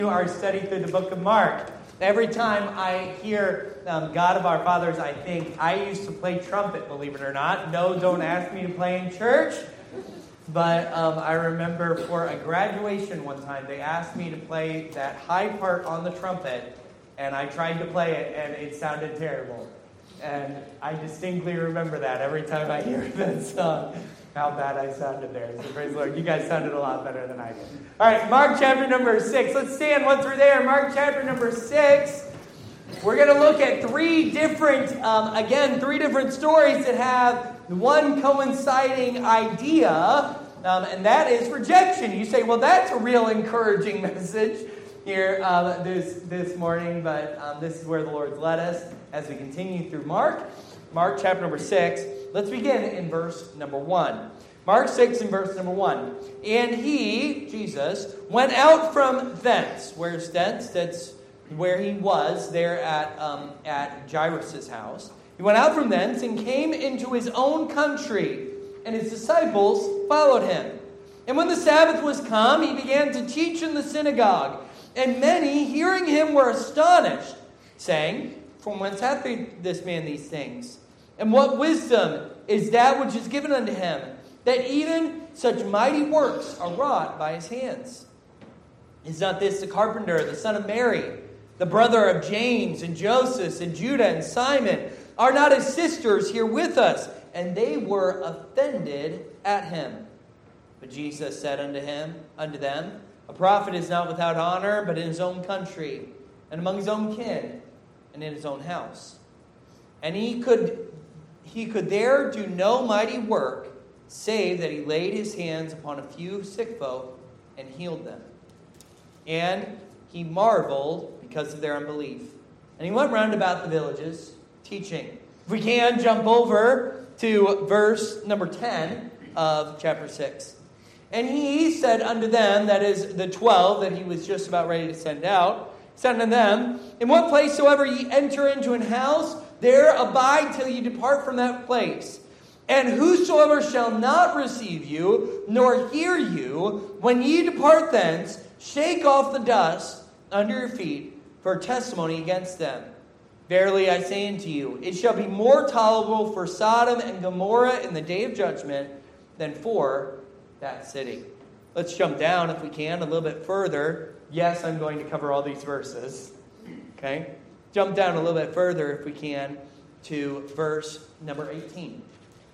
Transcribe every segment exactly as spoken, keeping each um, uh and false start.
Our study through the book of Mark. Every time I hear um, God of our fathers, I think I used to play trumpet, believe it or not. No, don't ask me to play in church. But um, I remember for a graduation one time, they asked me to play that high part on the trumpet, and I tried to play it, and it sounded terrible. And I distinctly remember that every time I hear that song, how bad I sounded there. So praise the Lord. You guys sounded a lot better than I did. All right, Mark chapter number six. Let's stand once we're there. Mark chapter number six. We're going to look at three different, um, again, three different stories that have one coinciding idea, um, and that is rejection. You say, well, that's a real encouraging message here um, this, this morning, but um, this is where the Lord's led us as we continue through Mark. Mark chapter number six. Let's begin in verse number one. Mark six and verse number one. And he, Jesus, went out from thence. Where's thence? That's where he was, there at, um, at Jairus' house. He went out from thence and came into his own country, and his disciples followed him. And when the Sabbath was come, he began to teach in the synagogue. And many, hearing him, were astonished, saying, From whence hath this man these things? And what wisdom is that which is given unto him, that even such mighty works are wrought by his hands? Is not this the carpenter, the son of Mary, the brother of James and Joseph and Judah and Simon? Are not his sisters here with us? And they were offended at him. But Jesus said unto him, unto them, A prophet is not without honor, but in his own country, and among his own kin, and in his own house. And he could he could there do no mighty work, save that he laid his hands upon a few sick folk and healed them. And he marveled because of their unbelief. And he went round about the villages, teaching. If we can, jump over to verse number ten of chapter six. And he said unto them, that is the twelve that he was just about ready to send out, said unto them, In what place soever ye enter into an house, there abide till ye depart from that place. And whosoever shall not receive you, nor hear you, when ye depart thence, shake off the dust under your feet for testimony against them. Verily I say unto you, it shall be more tolerable for Sodom and Gomorrah in the day of judgment than for that city. Let's jump down, if we can, a little bit further. Yes, I'm going to cover all these verses. Okay? Jump down a little bit further, if we can, to verse number eighteen.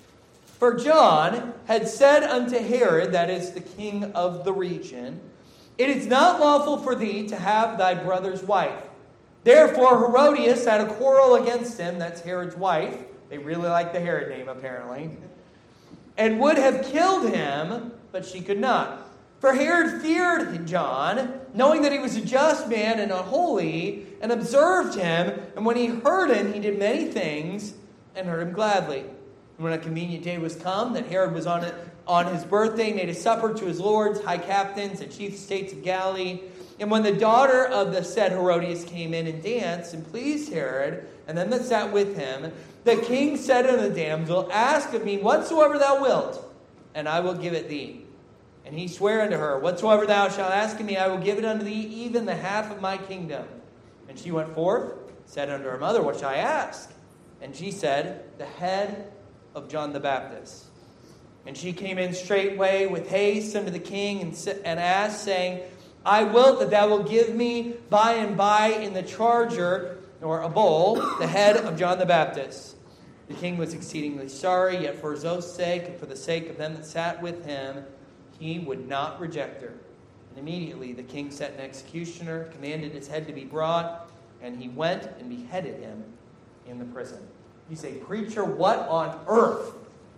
For John had said unto Herod, that is the king of the region, It is not lawful for thee to have thy brother's wife. Therefore Herodias had a quarrel against him, that's Herod's wife. They really like the Herod name, apparently. And would have killed him, but she could not. For Herod feared John, knowing that he was a just man and unholy, and observed him. And when he heard him, he did many things, and heard him gladly. And when a convenient day was come, that Herod was on it on his birthday, made a supper to his lords, high captains, and chief estates of Galilee. And when the daughter of the said Herodias came in and danced, and pleased Herod, and them that sat with him, the king said unto the damsel, Ask of me whatsoever thou wilt, and I will give it thee. And he sware unto her, Whatsoever thou shalt ask of me, I will give it unto thee, even the half of my kingdom. And she went forth, said unto her mother, What shall I ask? And she said, The head of John the Baptist. And she came in straightway with haste unto the king, and, and asked, saying, I will that thou wilt give me by and by in the charger, or a bowl, the head of John the Baptist. The king was exceedingly sorry, yet for his own sake, and for the sake of them that sat with him, he would not reject her. And immediately the king set an executioner, commanded his head to be brought, and he went and beheaded him in the prison. You say, Preacher, what on earth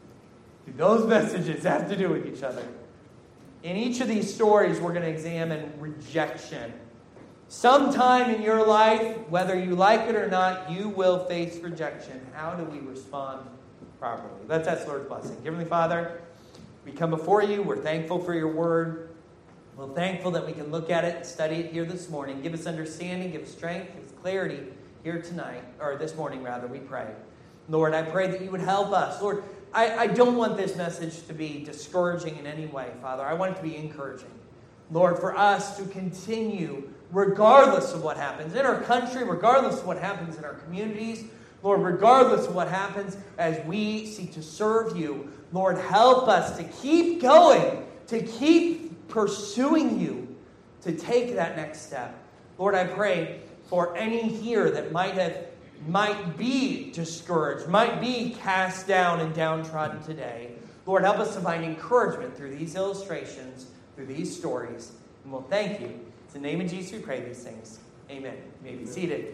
do those messages have to do with each other? In each of these stories, we're going to examine rejection. Sometime in your life, whether you like it or not, you will face rejection. How do we respond properly? Let's ask the Lord's blessing. Heavenly Father, we come before you. We're thankful for your word. We're thankful that we can look at it and study it here this morning. Give us understanding, give us strength, give us clarity here tonight, or this morning rather, we pray. Lord, I pray that you would help us. Lord, I, I don't want this message to be discouraging in any way, Father. I want it to be encouraging. Lord, for us to continue regardless of what happens in our country, regardless of what happens in our communities, Lord, regardless of what happens as we seek to serve you, Lord, help us to keep going, to keep pursuing you, to take that next step. Lord, I pray for any here that might have, might be discouraged, might be cast down and downtrodden today. Lord, help us to find encouragement through these illustrations, through these stories. And we'll thank you. It's in the name of Jesus we pray these things. Amen. You may be seated.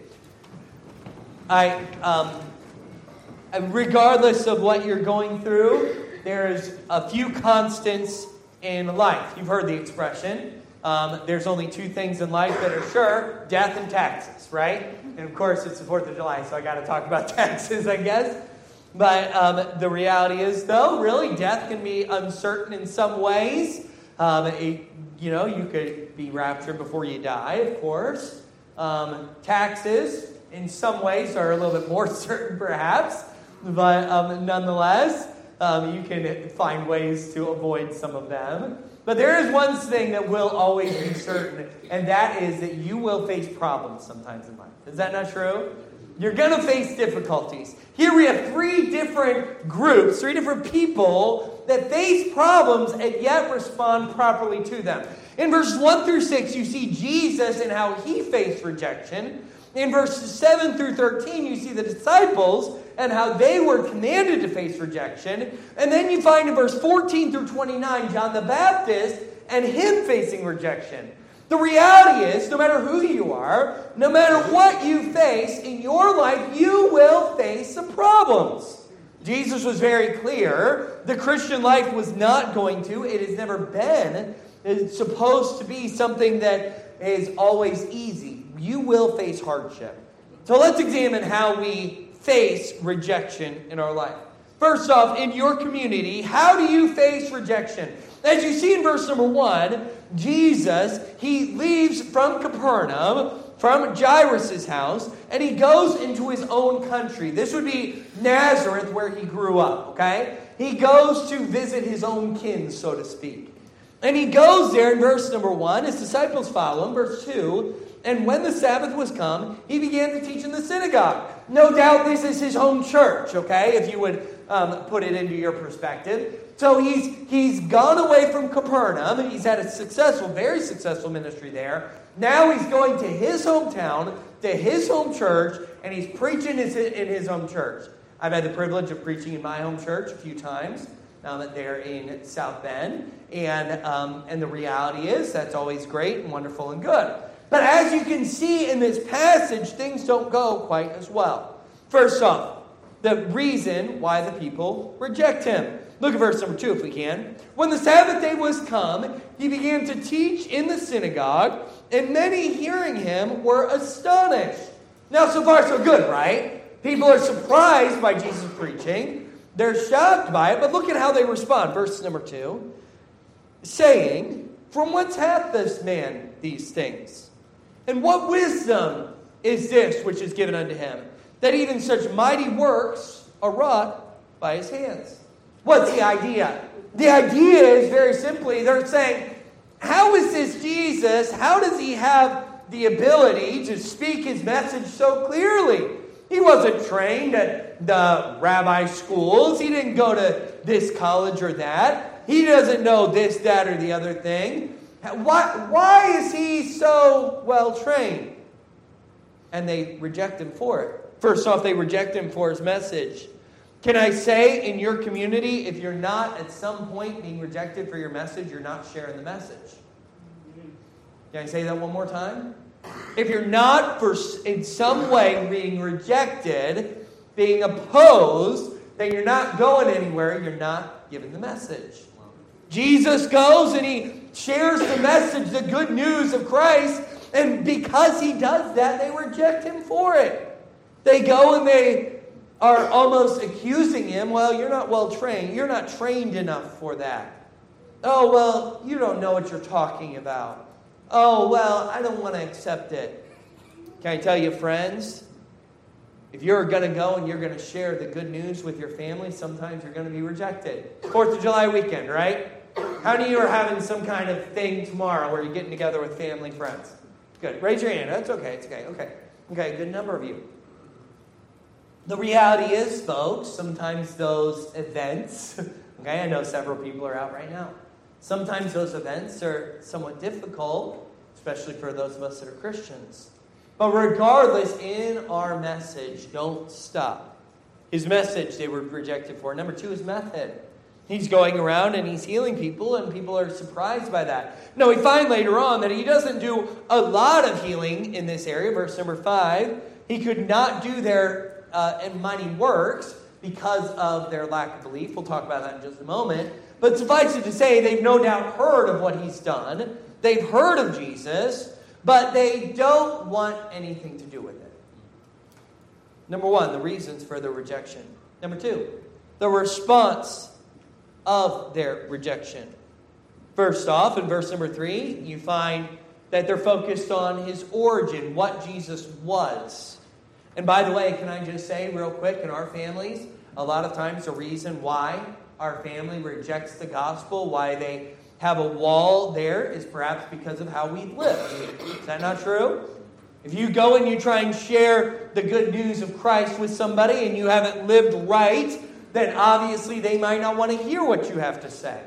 I, um, regardless of what you're going through, there's a few constants in life. You've heard the expression. Um, there's only two things in life that are sure, death and taxes, right? And of course, it's the fourth of July, so I got to talk about taxes, I guess. But um, the reality is, though, really, death can be uncertain in some ways. Um, it, you know, you could be raptured before you die, of course. Um, taxes, in some ways, are a little bit more certain, perhaps. But um, nonetheless, um, you can find ways to avoid some of them. But there is one thing that will always be certain, and that is that you will face problems sometimes in life. Is that not true? You're going to face difficulties. Here we have three different groups, three different people that face problems and yet respond properly to them. In verses one through six, you see Jesus and how he faced rejection. In verses seven through thirteen, you see the disciples and how they were commanded to face rejection. And then you find in verse fourteen through twenty-nine, John the Baptist and him facing rejection. The reality is, no matter who you are, no matter what you face in your life, you will face some problems. Jesus was very clear. The Christian life was not going to, it has never been, it's supposed to be something that is always easy. You will face hardship. So let's examine how we face rejection in our life. First off, in your community, how do you face rejection? As you see in verse number one, Jesus, he leaves from Capernaum, from Jairus' house, and he goes into his own country. This would be Nazareth, where he grew up, okay? He goes to visit his own kin, so to speak. And he goes there in verse number one. His disciples follow him. Verse two, and when the Sabbath was come, he began to teach in the synagogue. No doubt this is his home church, okay, if you would um, put it into your perspective. So he's he's gone away from Capernaum, and he's had a successful, very successful ministry there. Now he's going to his hometown, to his home church, and he's preaching in his home church. I've had the privilege of preaching in my home church a few times. Um, there in South Bend, and um, and the reality is that's always great and wonderful and good. But as you can see in this passage, things don't go quite as well. First off, the reason why the people reject him. Look at verse number two if we can. When the Sabbath day was come, he began to teach in the synagogue, and many hearing him were astonished. Now, so far so good, right? People are surprised by Jesus' preaching. They're shocked by it, but look at how they respond. Verse number two, saying, from whence hath this man these things? And what wisdom is this which is given unto him, that even such mighty works are wrought by his hands? What's the idea? The idea is very simply, they're saying, how is this Jesus, how does he have the ability to speak his message so clearly? He wasn't trained at the rabbi schools. He didn't go to this college or that. He doesn't know this, that, or the other thing. Why, why is he so well trained? And they reject him for it. First off, they reject him for his message. Can I say in your community, if you're not at some point being rejected for your message, you're not sharing the message? Can I say that one more time? If you're not, for in some way, being rejected, being opposed, then you're not going anywhere. You're not giving the message. Jesus goes and he shares the message, the good news of Christ. And because he does that, they reject him for it. They go and they are almost accusing him. Well, you're not well trained. You're not trained enough for that. Oh, well, you don't know what you're talking about. Oh, well, I don't want to accept it. Can I tell you, friends, if you're going to go and you're going to share the good news with your family, sometimes you're going to be rejected. Fourth of July weekend, right? How many of you are having some kind of thing tomorrow where you're getting together with family, friends? Good. Raise your hand. That's okay. It's okay. Okay. Okay, good number of you. The reality is, folks, sometimes those events, okay, I know several people are out right now. Sometimes those events are somewhat difficult, especially for those of us that are Christians. But regardless, in our message, don't stop. His message they were rejected for. Number two, his method. He's going around and he's healing people, and people are surprised by that. Now, we find later on that he doesn't do a lot of healing in this area. Verse number five, he could not do their uh, mighty works because of their lack of belief. We'll talk about that in just a moment. But suffice it to say, they've no doubt heard of what he's done. They've heard of Jesus, but they don't want anything to do with it. Number one, the reasons for the rejection. Number two, the response of their rejection. First off, in verse number three, you find that they're focused on his origin, what Jesus was. And by the way, can I just say real quick, in our families, a lot of times the reason why our family rejects the gospel, why they have a wall there, is perhaps because of how we live. Is that not true? If you go and you try and share the good news of Christ with somebody and you haven't lived right, then obviously they might not want to hear what you have to say.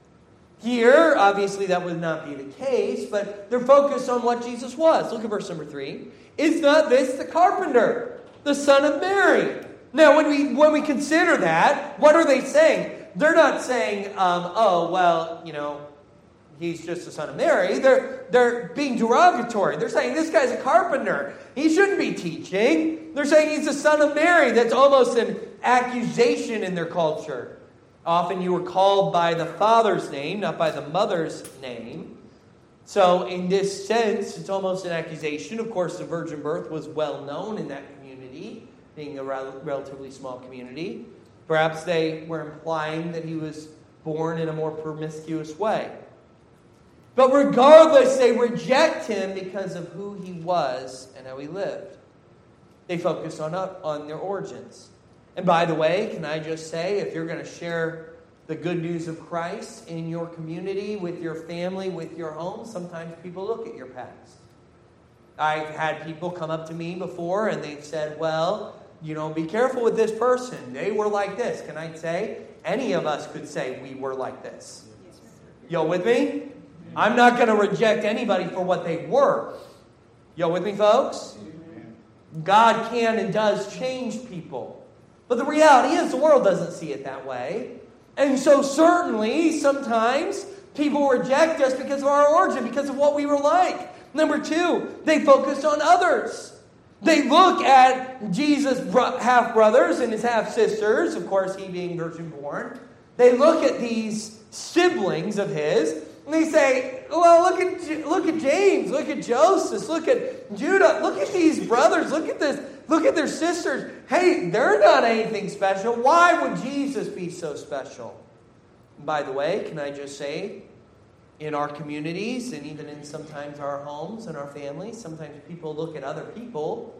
Here, obviously that would not be the case, but they're focused on what Jesus was. Look at verse number three. Is not this the carpenter, the son of Mary? Now, when we when we consider that, what are they saying? They're not saying, um, oh, well, you know, he's just the son of Mary. They're, they're being derogatory. They're saying, this guy's a carpenter. He shouldn't be teaching. They're saying he's the son of Mary. That's almost an accusation in their culture. Often you were called by the father's name, not by the mother's name. So in this sense, it's almost an accusation. Of course, the virgin birth was well known in that community, being a rel- relatively small community. Perhaps they were implying that he was born in a more promiscuous way. But regardless, they reject him because of who he was and how he lived. They focus on, on their origins. And by the way, can I just say, if you're going to share the good news of Christ in your community, with your family, with your home, sometimes people look at your past. I've had people come up to me before and they've said, well, you know, be careful with this person. They were like this. Can I say, any of us could say we were like this. Y'all with me? I'm not going to reject anybody for what they were. Y'all with me, folks? God can and does change people. But the reality is the world doesn't see it that way. And so certainly, sometimes people reject us because of our origin, because of what we were like. Number two, they focus on others. They look at Jesus' half-brothers and his half-sisters, of course, he being virgin-born. They look at these siblings of his, and they say, well, look at look at James, look at Joseph, look at Judah, look at these brothers, look at this, look at their sisters. Hey, they're not anything special. Why would Jesus be so special? And by the way, can I just say, in our communities and even in sometimes our homes and our families, sometimes people look at other people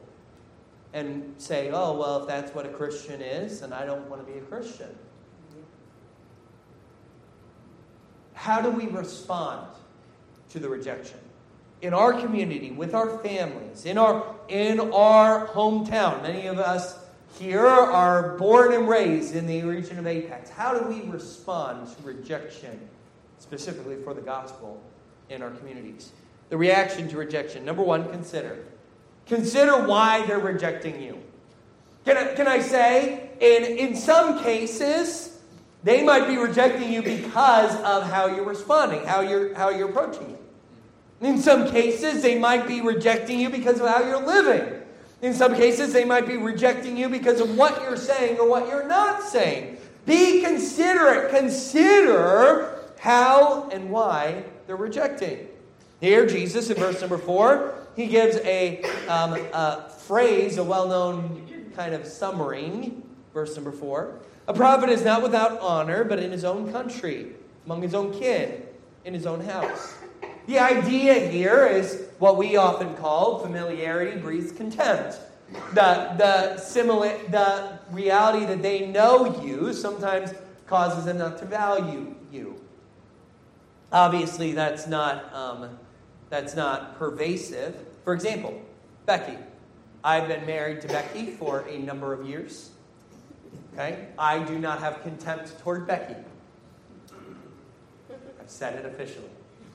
and say, oh, well, if that's what a Christian is, then I don't want to be a Christian. How do we respond to the rejection? In our community, with our families, in our in our hometown, many of us here are born and raised in the region of Apex. How do we respond to rejection, specifically for the gospel in our communities? The reaction to rejection. Number one, consider. Consider why they're rejecting you. Can I, can I say, in, in some cases, they might be rejecting you because of how you're responding, how you're, how you're approaching it. In some cases, they might be rejecting you because of how you're living. In some cases, they might be rejecting you because of what you're saying or what you're not saying. Be considerate. Consider how and why they're rejecting. Here, Jesus, in verse number four, he gives a, um, a phrase, a well-known kind of summary. Verse number four. A prophet is not without honor, but in his own country, among his own kin, in his own house. The idea here is what we often call familiarity breeds contempt. The, the, simila- the reality that they know you sometimes causes them not to value you. Obviously, that's not, um, that's not pervasive. For example, Becky. I've been married to Becky for a number of years. Okay? I do not have contempt toward Becky. I've said it officially.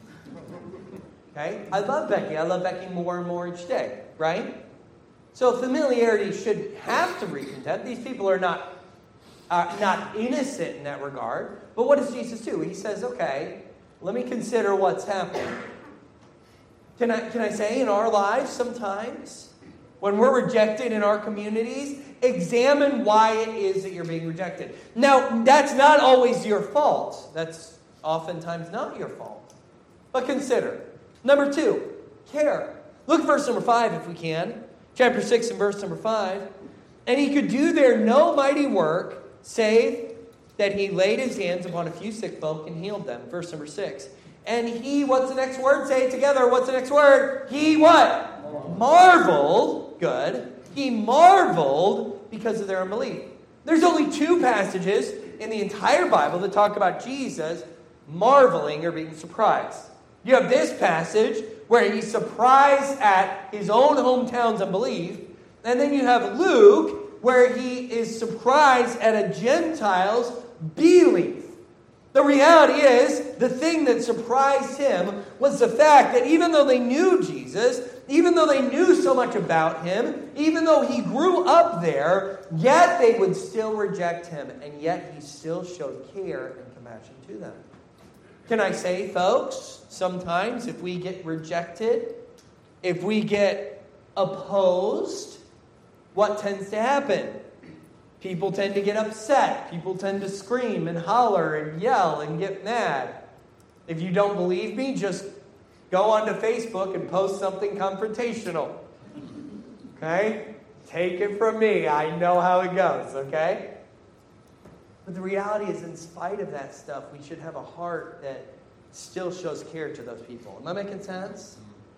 Okay? I love Becky. I love Becky more and more each day, right? So familiarity should have to breed contempt. These people are not, uh, not innocent in that regard. But what does Jesus do? He says, okay, let me consider what's happening. Can I, can I say in our lives sometimes, when we're rejected in our communities, examine why it is that you're being rejected. Now, that's not always your fault. That's oftentimes not your fault. But consider. Number two, care. Look at verse number five if we can. Chapter six and verse number five. And he could do there no mighty work, save that he laid his hands upon a few sick folk and healed them. Verse number six. And he, what's the next word? Say it together. What's the next word? He what? Marveled. Good. He marveled because of their unbelief. There's only two passages in the entire Bible that talk about Jesus marveling or being surprised. You have this passage where he's surprised at his own hometown's unbelief. And then you have Luke where he is surprised at a Gentile's belief. The reality is, the thing that surprised him was the fact that even though they knew Jesus, even though they knew so much about him, even though he grew up there, yet they would still reject him, and yet he still showed care and compassion to them. Can I say, folks, sometimes if we get rejected, if we get opposed, what tends to happen? People tend to get upset. People tend to scream and holler and yell and get mad. If you don't believe me, just go onto Facebook and post something confrontational. Okay? Take it from me. I know how it goes, okay? But the reality is, in spite of that stuff, we should have a heart that still shows care to those people. Am I making sense?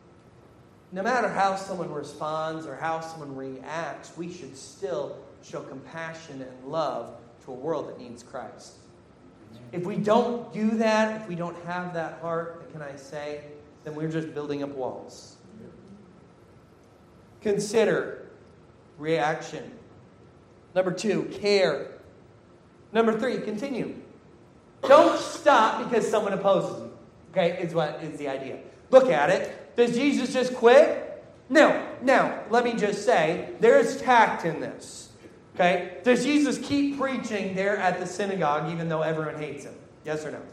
No matter how someone responds or how someone reacts, we should still show compassion and love to a world that needs Christ. If we don't do that, if we don't have that heart, can I say, then we're just building up walls. Consider reaction. Number two, care. Number three, continue. Don't stop because someone opposes you. Okay, is what is the idea. Look at it. Does Jesus just quit? No. Now, let me just say, there is tact in this. Okay? Does Jesus keep preaching there at the synagogue even though everyone hates him? Yes or no?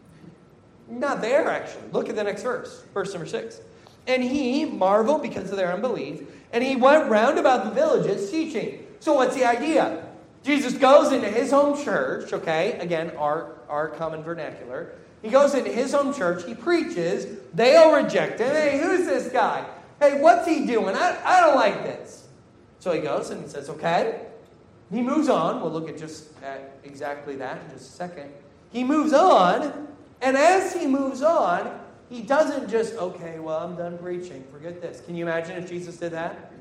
Not there, actually. Look at the next verse. Verse number six. And he marveled because of their unbelief, and he went round about the villages teaching. So what's the idea? Jesus goes into his home church, okay? Again, our, our common vernacular. He goes into his home church. He preaches. They all reject him. Hey, who's this guy? Hey, what's he doing? I, I don't like this. So he goes and he says, okay. He moves on. We'll look at just at exactly that in just a second. He moves on, and as he moves on, he doesn't just, okay, well, I'm done preaching. Forget this. Can you imagine if Jesus did that?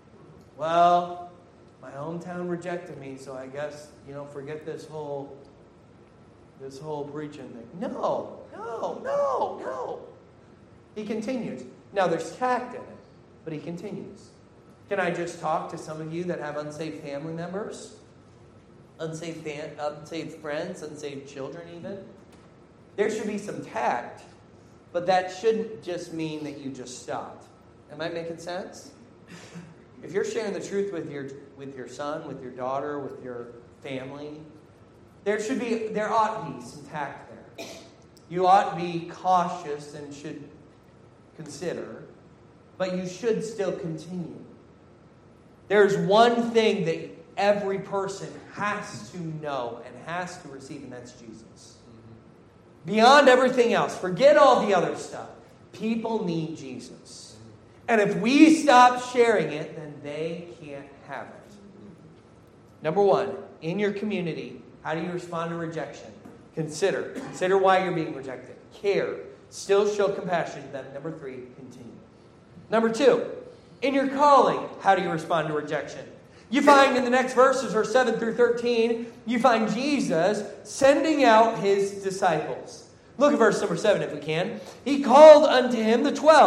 Well, my hometown rejected me, so I guess, you know, forget this whole, this whole preaching thing. No, no, no, no. He continues. Now, there's tact in it, but he continues. Can I just talk to some of you that have unsaved family members? Unsaved, fam- unsaved friends, unsaved children even? There should be some tact, but that shouldn't just mean that you just stopped. Am I making sense? If you're sharing the truth with your with your son, with your daughter, with your family, there should be, there ought to be some tact there. You ought to be cautious and should consider, but you should still continue. There's one thing that every person has to know and has to receive, and that's Jesus. Mm-hmm. Beyond everything else, forget all the other stuff. People need Jesus. And if we stop sharing it, then they can't have it. Number one, in your community, how do you respond to rejection? Consider. Consider why you're being rejected. Care. Still show compassion to them. Number three, continue. Number two, in your calling, how do you respond to rejection? You find in the next verses, verse seven through thirteen, you find Jesus sending out his disciples. Look at verse number seven if we can. He called unto him the twelve,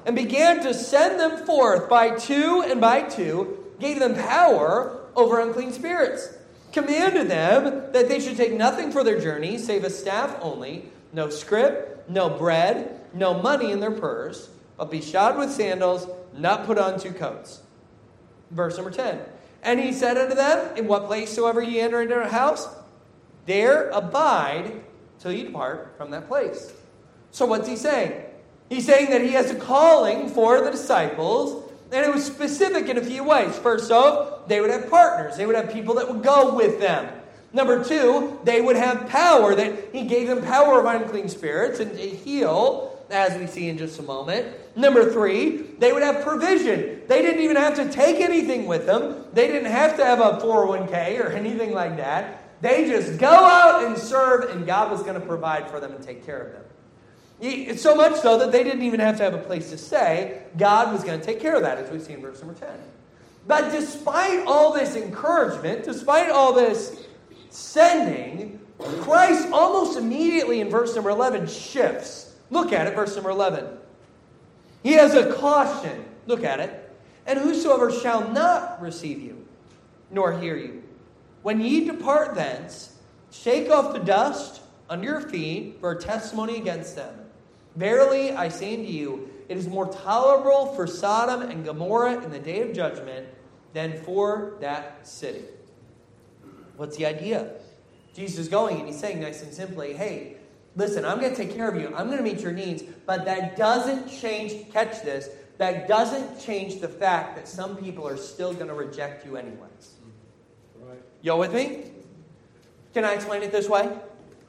and began to send them forth by two and by two, gave them power over unclean spirits, commanded them that they should take nothing for their journey, save a staff only, no scrip, no bread, no money in their purse, but be shod with sandals, not put on two coats. Verse number ten. And he said unto them, in what place soever ye enter into a house, there abide till you depart from that place. So what's he saying? He's saying that he has a calling for the disciples, and it was specific in a few ways. First off, they would have partners. They would have people that would go with them. Number two, they would have power. That he gave them power of unclean spirits and to heal, as we see in just a moment. Number three, they would have provision. They didn't even have to take anything with them. They didn't have to have a four oh one k or anything like that. They just go out and serve, and God was going to provide for them and take care of them. It's so much so that they didn't even have to have a place to stay. God was going to take care of that, as we see in verse number ten. But despite all this encouragement, despite all this sending, Christ almost immediately in verse number eleven shifts. Look at it, verse number eleven. He has a caution. Look at it. And whosoever shall not receive you, nor hear you, when ye depart thence, shake off the dust under your feet for a testimony against them. Verily, I say unto you, it is more tolerable for Sodom and Gomorrah in the day of judgment than for that city. What's the idea? Jesus is going and he's saying nice and simply, hey, listen, I'm going to take care of you. I'm going to meet your needs. But that doesn't change, catch this, that doesn't change the fact that some people are still going to reject you anyways. Right. You with me? Can I explain it this way?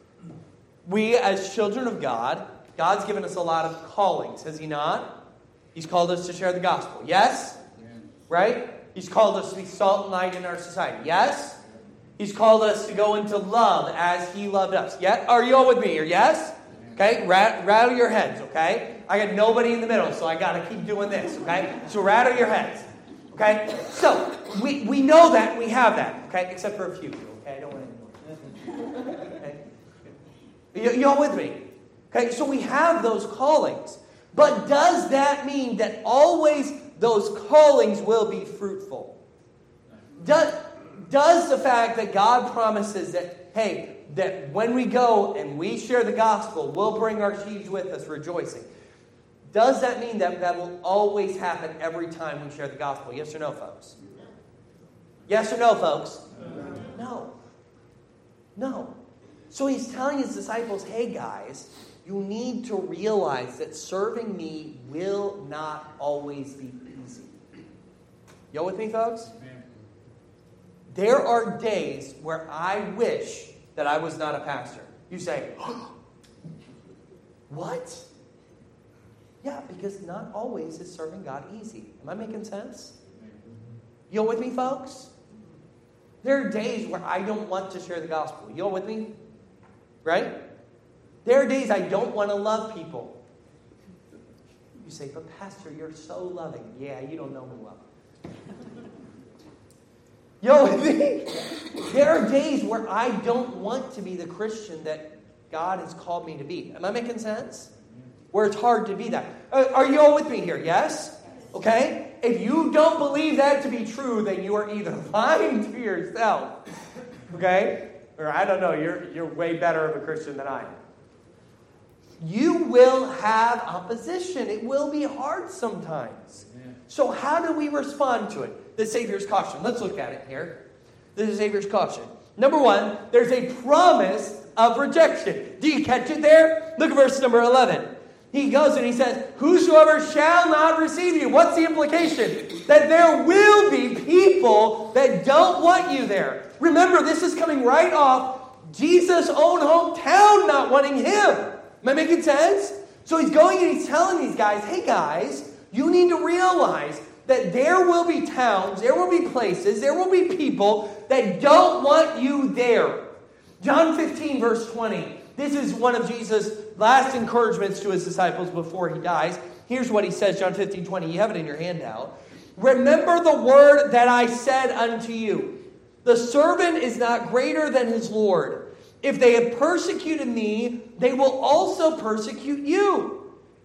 We, as children of God, God's given us a lot of callings, has he not? He's called us to share the gospel. Yes? Yeah. Right? He's called us to be salt and light in our society. Yes? He's called us to go into love as he loved us. Yeah? Are you all with me here? Yes? Okay? Rat- rattle your heads, okay? I got nobody in the middle, so I got to keep doing this, okay? So rattle your heads. Okay? So, we, we know that. We have that. Okay? Except for a few people, okay? I don't want any more. Okay? You, you all with me? Okay? So we have those callings. But does that mean that always those callings will be fruitful? Does, does the fact that God promises that, hey, that when we go and we share the gospel, we'll bring our sheaves with us rejoicing. Does that mean that that will always happen every time we share the gospel? Yes or no, folks? Yes or no, folks? No. No. So he's telling his disciples, hey guys, you need to realize that serving me will not always be easy. You with me, folks? There are days where I wish that I was not a pastor. You say, what? Yeah, because not always is serving God easy. Am I making sense? You with me, folks? There are days where I don't want to share the gospel. You with me? Right? There are days I don't want to love people. You say, but Pastor, you're so loving. Yeah, you don't know me well. You with me? There are days where I don't want to be the Christian that God has called me to be. Am I making sense? Where it's hard to be that. Uh, are you all with me here? Yes? Okay? If you don't believe that to be true, then you are either lying to yourself. Okay? Or I don't know, you're, you're way better of a Christian than I am. You will have opposition. It will be hard sometimes. Yeah. So how do we respond to it? The Savior's caution. Let's look at it here. The Savior's caution. Number one, there's a promise of rejection. Do you catch it there? Look at verse number eleven. He goes and he says, whosoever shall not receive you. What's the implication? That there will be people that don't want you there. Remember, this is coming right off Jesus' own hometown not wanting him. Am I making sense? So he's going and he's telling these guys, hey guys, you need to realize that there will be towns, there will be places, there will be people that don't want you there. John fifteen, verse twenty. This is one of Jesus' last encouragements to his disciples before he dies. Here's what he says, John fifteen, twenty. You have it in your handout. Remember the word that I said unto you. The servant is not greater than his Lord. If they have persecuted me, they will also persecute you.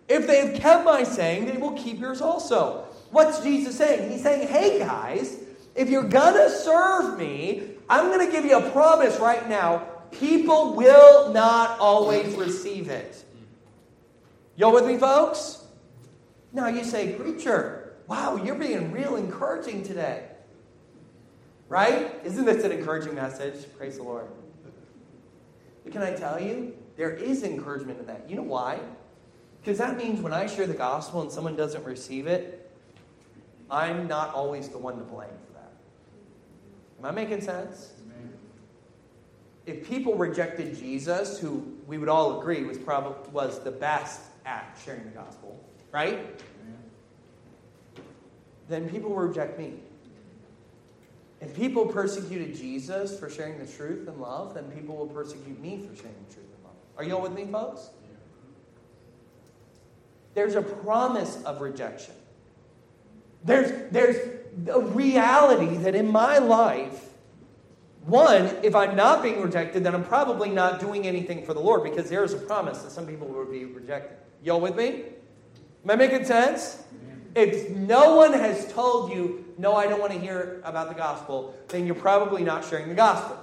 If they have kept my saying, they will keep yours also. What's Jesus saying? He's saying, hey guys, if you're going to serve me, I'm going to give you a promise right now. People will not always receive it. Y'all with me, folks? Now you say, preacher, wow, you're being real encouraging today. Right? Isn't this an encouraging message? Praise the Lord. But can I tell you, there is encouragement in that. You know why? Because that means when I share the gospel and someone doesn't receive it, I'm not always the one to blame for that. Am I making sense? Amen. If people rejected Jesus, who we would all agree was probably was the best at sharing the gospel, right? Amen. Then people will reject me. If people persecuted Jesus for sharing the truth and love, then people will persecute me for sharing the truth and love. Are you all with me, folks? There's a promise of rejection. There's, there's a reality that in my life, one, if I'm not being rejected, then I'm probably not doing anything for the Lord, because there is a promise that some people will be rejected. Y'all with me? Am I making sense? If no one has told you, no, I don't want to hear about the gospel, then you're probably not sharing the gospel.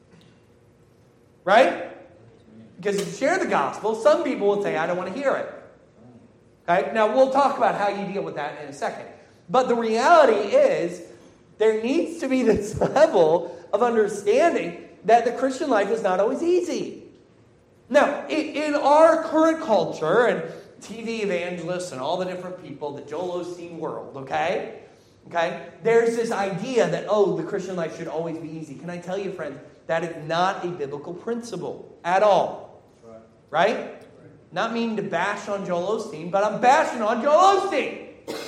Right? Because if you share the gospel, some people will say, I don't want to hear it. Okay? Now, we'll talk about how you deal with that in a second. But the reality is, there needs to be this level of understanding that the Christian life is not always easy. Now, in our current culture, and T V evangelists and all the different people, the Joel Osteen world, okay? Okay? There's this idea that, oh, the Christian life should always be easy. Can I tell you, friends, that is not a biblical principle at all. Right? right? right. Not meaning to bash on Joel Osteen, but I'm bashing on Joel Osteen.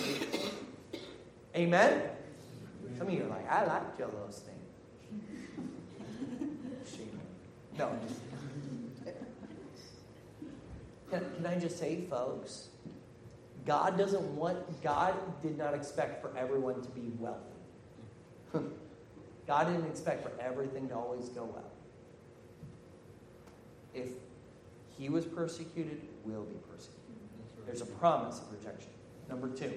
Amen? Some of you are like, I like Joel Osteen. No. Can, can I just say, folks, God doesn't want, God did not expect for everyone to be wealthy. God didn't expect for everything to always go well. If he was persecuted, will be persecuted. There's a promise of rejection. Number two,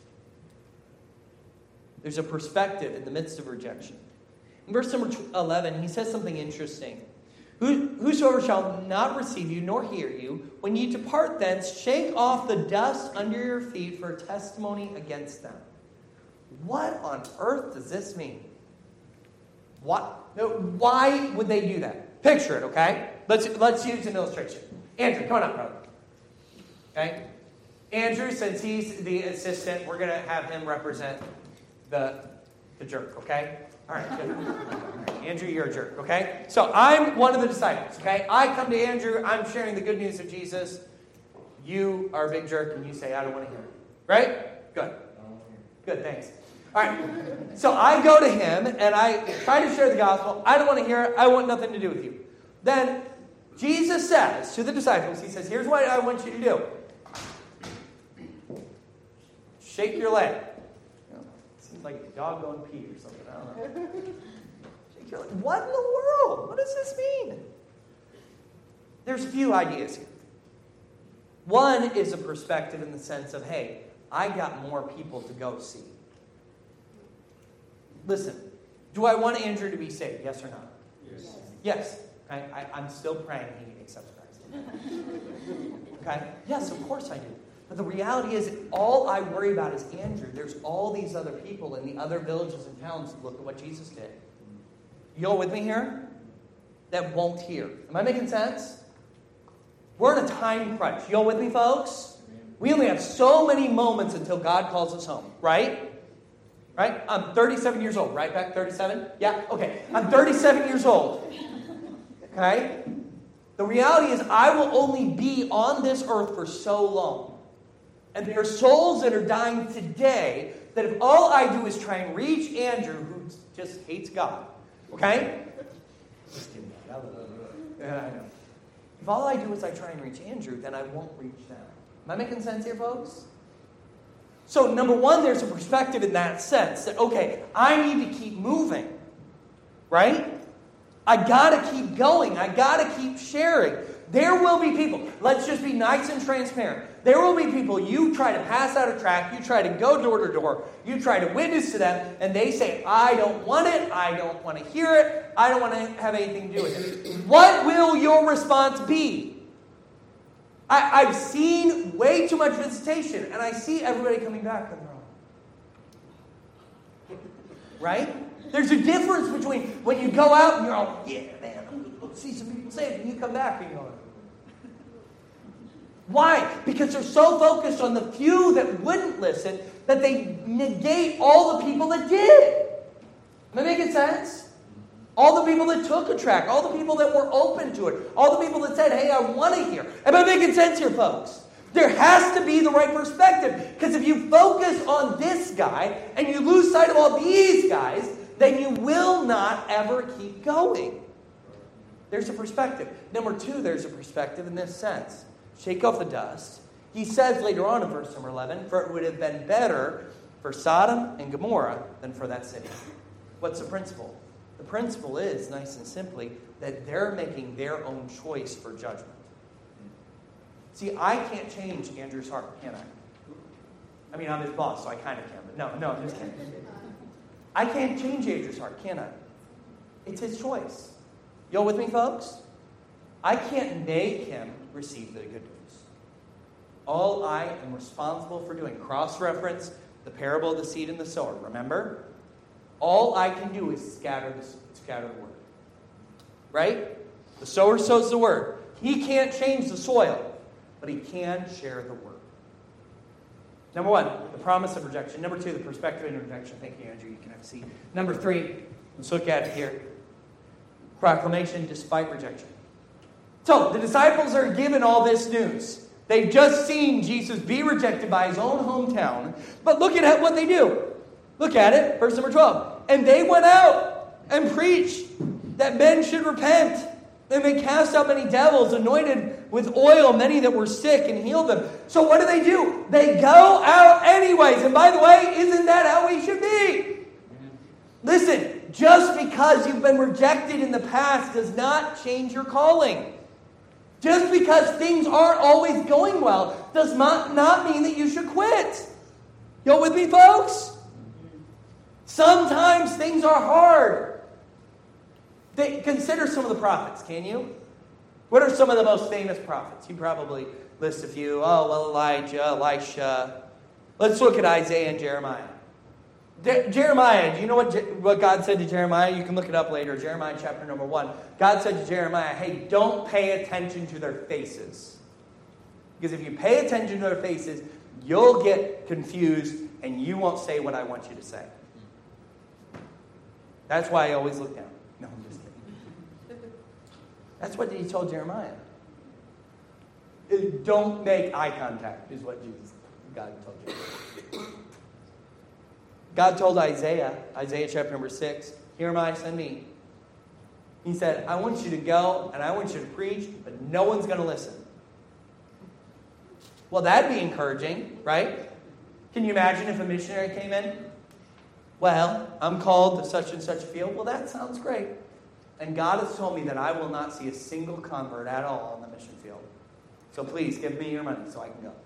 there's a perspective in the midst of rejection. In verse number eleven, he says something interesting. Whosoever shall not receive you nor hear you, when ye depart thence, shake off the dust under your feet for a testimony against them. What on earth does this mean? What? No, why would they do that? Picture it, okay? Let's let's use an illustration. Andrew, come on up, brother. Okay? Andrew, since he's the assistant, we're going to have him represent the, the jerk, okay? All right, good. All right, Andrew, you're a jerk, okay? So I'm one of the disciples, okay? I come to Andrew, I'm sharing the good news of Jesus. You are a big jerk, and you say, I don't want to hear it. Right? Good. Good, thanks. All right, so I go to him, and I try to share the gospel. I don't want to hear it. I want nothing to do with you. Then Jesus says to the disciples, he says, here's what I want you to do. Shake your leg. Seems like a dog going pee or something. I don't know. Shake your leg. What in the world? What does this mean? There's a few ideas here. One is a perspective in the sense of, hey, I got more people to go see. Listen, do I want Andrew to be saved? Yes or no? Yes. Yes. I, I, I'm still praying he accepts Christ. Okay? Yes, of course I do. But the reality is, all I worry about is Andrew. There's all these other people in the other villages and towns. Look at what Jesus did. You all with me here? That won't hear. Am I making sense? We're in a time crunch. You all with me, folks? We only have so many moments until God calls us home, right? Right? I'm thirty-seven years old. Right back, thirty-seven? Yeah? Okay. I'm thirty-seven years old. Okay? The reality is I will only be on this earth for so long. And there are souls that are dying today that if all I do is try and reach Andrew, who just hates God, okay? Just kidding. Yeah, I know. If all I do is I try and reach Andrew, then I won't reach them. Am I making sense here, folks? So, number one, there's a perspective in that sense that, okay, I need to keep moving, right? I got to keep going. I got to keep sharing. There will be people, let's just be nice and transparent. There will be people, you try to pass out a tract, you try to go door to door, you try to witness to them, and they say, I don't want it, I don't want to hear it, I don't want to have anything to do with it. What will your response be? I, I've seen way too much visitation, and I see everybody coming back on their own. Right? There's a difference between when you go out and you're all, yeah, man, I'm going to see some people saved, and you come back and you're going, why? Because they're so focused on the few that wouldn't listen that they negate all the people that did. Am I making sense? All the people that took a track, all the people that were open to it, all the people that said, hey, I want to hear. Am I making sense here, folks? There has to be the right perspective. Because if you focus on this guy and you lose sight of all these guys, then you will not ever keep going. There's a perspective. Number two, there's a perspective in this sense. Shake off the dust. He says later on in verse number eleven, for it would have been better for Sodom and Gomorrah than for that city. What's the principle? The principle is, nice and simply, that they're making their own choice for judgment. See, I can't change Andrew's heart, can I? I mean, I'm his boss, so I kind of can, but no, no, I'm just kidding. I can't change Andrew's heart, can I? It's his choice. Y'all with me, folks? I can't make him receive the good news. All I am responsible for doing, cross-reference the parable of the seed and the sower, remember? All I can do is scatter the, scatter the word. Right? The sower sows the word. He can't change the soil, but he can share the word. Number one, the promise of rejection. Number two, the perspective of rejection. Thank you, Andrew. You can have a seat. Number three, let's look at it here. Proclamation despite rejection. So, the disciples are given all this news. They've just seen Jesus be rejected by his own hometown. But look at what they do. Look at it, verse number twelve. And they went out and preached that men should repent. And they cast out many devils, anointed with oil many that were sick, and healed them. So what do they do? They go out anyways. And by the way, isn't that how we should be? Listen, just because you've been rejected in the past does not change your calling. Just because things aren't always going well does not, not mean that you should quit. Y'all with me, folks? Sometimes things are hard. They, consider some of the prophets, can you? What are some of the most famous prophets? You probably list a few. Oh, well, Elijah, Elisha. Let's look at Isaiah and Jeremiah. Je- Jeremiah, do you know what, Je- what God said to Jeremiah? You can look it up later. Jeremiah chapter number one. God said to Jeremiah, hey, don't pay attention to their faces. Because if you pay attention to their faces, you'll get confused and you won't say what I want you to say. That's why I always look down. No, I'm just kidding. That's what he told Jeremiah. Don't make eye contact, is what Jesus, God told Jeremiah. God told Isaiah, Isaiah chapter number six, here am I, send me. He said, I want you to go and I want you to preach, but no one's going to listen. Well, that'd be encouraging, right? Can you imagine if a missionary came in? Well, I'm called to such and such a field. Well, that sounds great. And God has told me that I will not see a single convert at all on the mission field. So please give me your money so I can go.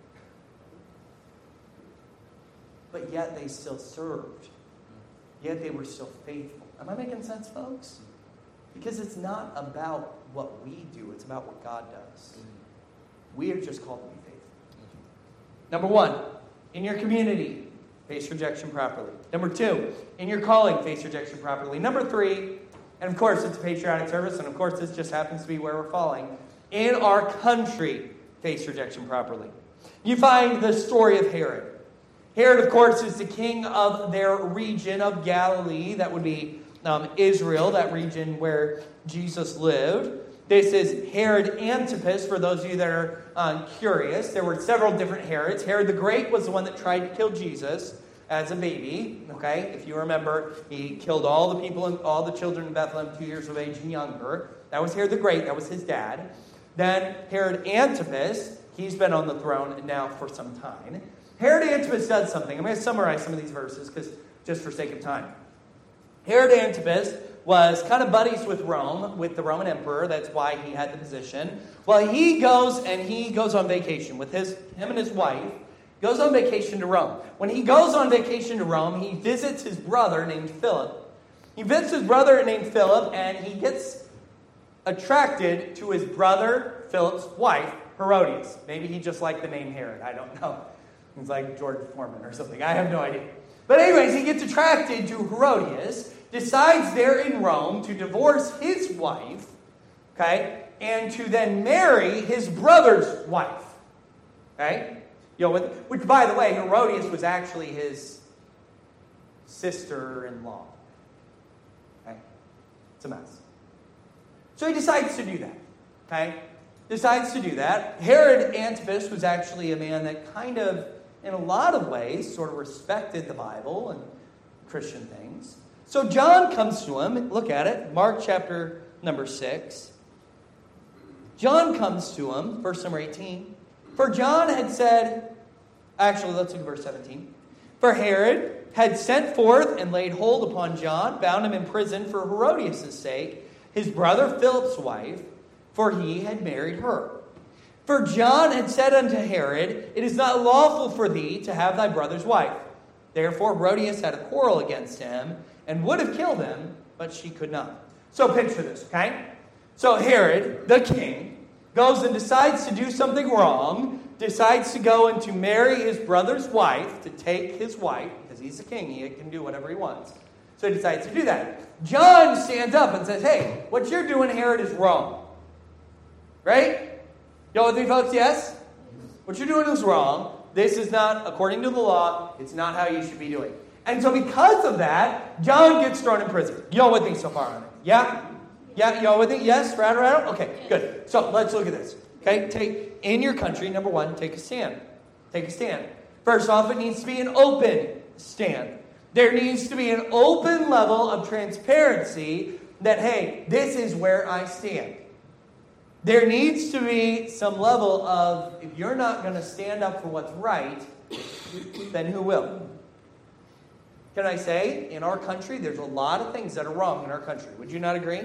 But yet they still served. Yet they were still faithful. Am I making sense, folks? Because it's not about what we do. It's about what God does. We are just called to be faithful. Number one, in your community, face rejection properly. Number two, in your calling, face rejection properly. Number three, and of course it's a patriotic service, and of course this just happens to be where we're falling. In our country, face rejection properly. You find the story of Herod. Herod, of course, is the king of their region of Galilee. That would be um, Israel, that region where Jesus lived. This is Herod Antipas, for those of you that are uh, curious. There were several different Herods. Herod the Great was the one that tried to kill Jesus as a baby. Okay, if you remember, he killed all the people, and all the children in Bethlehem two years of age and younger. That was Herod the Great. That was his dad. Then Herod Antipas, he's been on the throne now for some time. Herod Antipas does something. I'm going to summarize some of these verses because just for sake of time. Herod Antipas was kind of buddies with Rome, with the Roman emperor. That's why he had the position. Well, he goes and he goes on vacation with his him and his wife. Goes on vacation to Rome. When he goes on vacation to Rome, he visits his brother named Philip. He visits his brother named Philip, and he gets attracted to his brother Philip's wife, Herodias. Maybe he just liked the name Herod. I don't know. He's like George Foreman or something. I have no idea. But anyways, he gets attracted to Herodias, decides there in Rome to divorce his wife, okay, and to then marry his brother's wife, okay? You know, which, by the way, Herodias was actually his sister-in-law. Okay? It's a mess. So he decides to do that, okay? Decides to do that. Herod Antipas was actually a man that kind of, in a lot of ways, sort of respected the Bible and Christian things. So John comes to him. Look at it. Mark chapter number six. John comes to him, verse number eighteen. For John had said, actually, let's look at verse seventeen. For Herod had sent forth and laid hold upon John, bound him in prison for Herodias' sake, his brother Philip's wife, for he had married her. For John had said unto Herod, It is not lawful for thee to have thy brother's wife. Therefore Herodias had a quarrel against him, and would have killed him, but she could not. So picture this, okay? So Herod, the king, goes and decides to do something wrong, decides to go and to marry his brother's wife, to take his wife, because he's a king, he can do whatever he wants. So he decides to do that. John stands up and says, hey, what you're doing, Herod, is wrong. Right? Y'all with me, folks? Yes? What you're doing is wrong. This is not, according to the law, it's not how you should be doing. And so because of that, John gets thrown in prison. Y'all with me so far on it? Yeah? Yeah, y'all with me? Yes? Right around? Okay, good. So let's look at this. Okay, take in your country, number one, take a stand. Take a stand. First off, it needs to be an open stand. There needs to be an open level of transparency that, hey, this is where I stand. There needs to be some level of, if you're not going to stand up for what's right, then who will? Can I say, in our country, there's a lot of things that are wrong in our country. Would you not agree?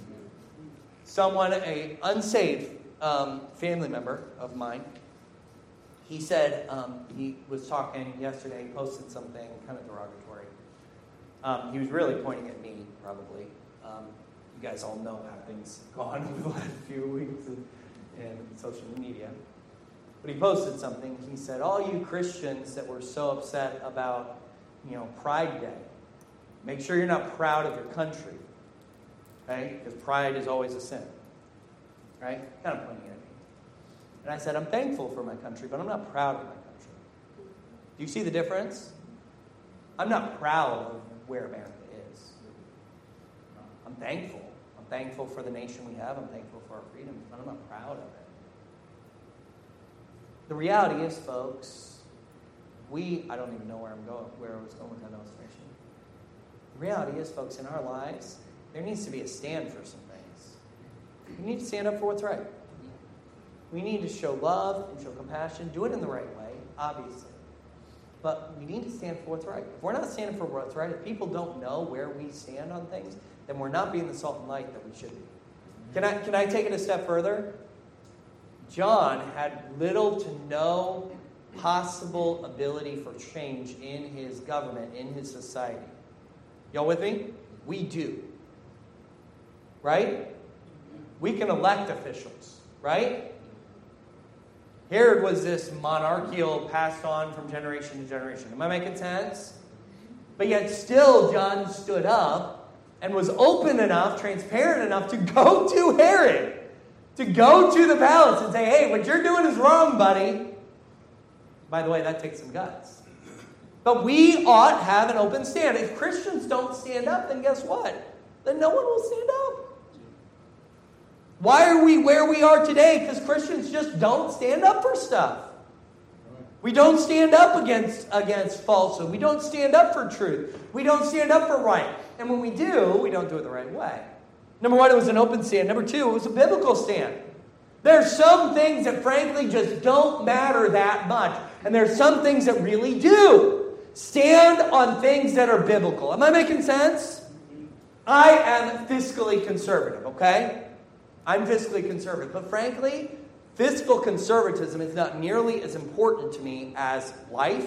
Someone, a unsaved um, family member of mine, he said, um, he was talking yesterday, he posted something kind of derogatory. Um, he was really pointing at me, probably. Um, you guys all know how things go on over the last few weeks in, in social media. But he posted something. He said, all you Christians that were so upset about, you know, Pride Day, make sure you're not proud of your country. Okay? Because pride is always a sin. Right? Kind of pointing at me. And I said, I'm thankful for my country, but I'm not proud of my country. Do you see the difference? I'm not proud of where America is. I'm thankful. I'm thankful for the nation we have. I'm thankful for our freedom, but I'm not proud of it. The reality is, folks, we, I don't even know where I'm going, where I was going with that illustration. The reality is, folks, in our lives, there needs to be a stand for some things. We need to stand up for what's right. We need to show love and show compassion. Do it in the right way, obviously. But we need to stand for what's right. If we're not standing for what's right, if people don't know where we stand on things, then we're not being the salt and light that we should be. Can I, can I take it a step further? John had little to no possible ability for change in his government, in his society. Y'all with me? We do. Right? We can elect officials, right? Herod was this monarchical passed on from generation to generation. Am I making sense? But yet still John stood up and was open enough, transparent enough to go to Herod, to go to the palace and say, hey, what you're doing is wrong, buddy. By the way, that takes some guts. But we ought to have an open stand. If Christians don't stand up, then guess what? Then no one will stand up. Why are we where we are today? Because Christians just don't stand up for stuff. We don't stand up against, against falsehood. We don't stand up for truth. We don't stand up for right. And when we do, we don't do it the right way. Number one, it was an open stand. Number two, it was a biblical stand. There's some things that frankly just don't matter that much. And there's some things that really do. Stand on things that are biblical. Am I making sense? I am fiscally conservative, okay? I'm fiscally conservative. But frankly, fiscal conservatism is not nearly as important to me as life,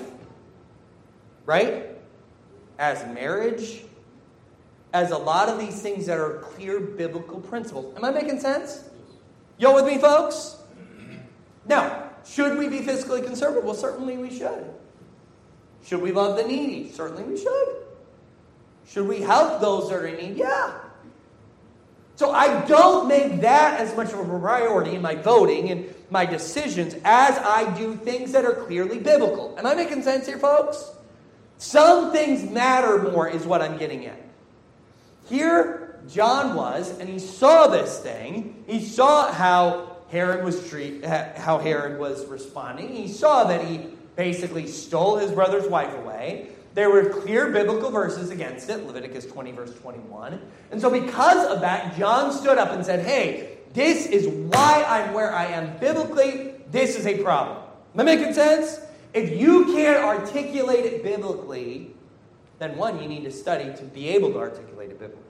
right? As marriage, as a lot of these things that are clear biblical principles. Am I making sense? Y'all with me, folks? Now, should we be fiscally conservative? Well, certainly we should. Should we love the needy? Certainly we should. Should we help those that are in need? Yeah. So I don't make that as much of a priority in my voting and my decisions as I do things that are clearly biblical. Am I making sense here, folks? Some things matter more is what I'm getting at. Here, John was, and he saw this thing. He saw how Herod was treat, how Herod was responding. He saw that he basically stole his brother's wife away. There were clear biblical verses against it, Leviticus twenty, verse twenty-one. And so because of that, John stood up and said, hey, this is why I'm where I am biblically. This is a problem. Am I making sense? If you can't articulate it biblically, then one, you need to study to be able to articulate it biblically.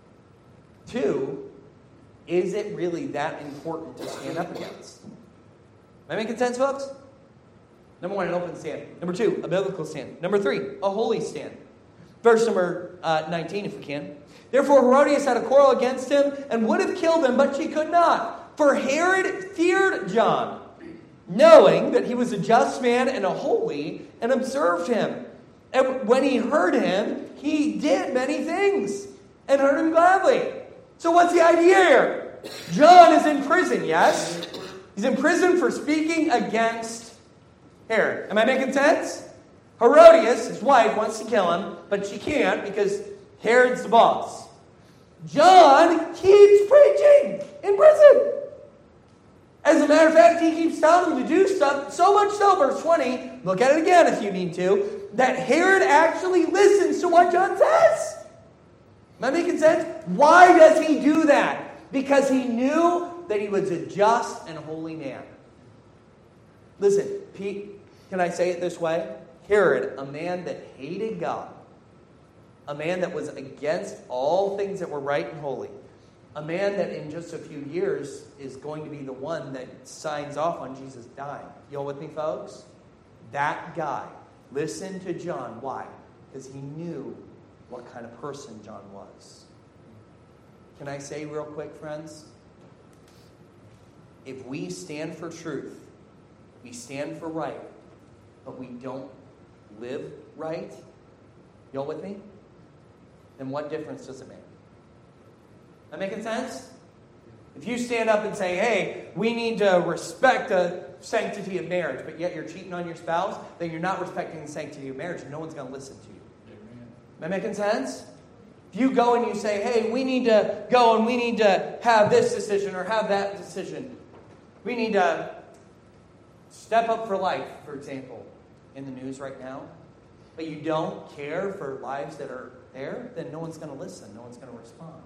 Two, is it really that important to stand up against? Am I making sense, folks? Number one, an open stand. Number two, a biblical stand. Number three, a holy stand. Verse number uh, nineteen, if we can. Therefore Herodias had a quarrel against him and would have killed him, but she could not. For Herod feared John, knowing that he was a just man and a holy, and observed him. And when he heard him, he did many things, and heard him gladly. So what's the idea here? John is in prison, yes? He's in prison for speaking against Herod. Am I making sense? Herodias, his wife, wants to kill him, but she can't because Herod's the boss. John keeps preaching in prison. As a matter of fact, he keeps telling him to do stuff, so much so, verse twenty, look at it again if you need to, that Herod actually listens to what John says. Am I making sense? Why does he do that? Because he knew that he was a just and holy man. Listen, Pete, can I say it this way? Herod, a man that hated God, a man that was against all things that were right and holy, a man that in just a few years is going to be the one that signs off on Jesus dying. You all with me, folks? That guy listened to John. Why? Because he knew what kind of person John was. Can I say real quick, friends? If we stand for truth, we stand for right, but we don't live right, y'all with me? Then what difference does it make? That making sense? If you stand up and say, hey, we need to respect the sanctity of marriage, but yet you're cheating on your spouse, then you're not respecting the sanctity of marriage, and no one's going to listen to you. Amen. Am I making sense? If you go and you say, hey, we need to go and we need to have this decision or have that decision. We need to step up for life, for example, in the news right now, but you don't care for lives that are there, then no one's going to listen. No one's going to respond.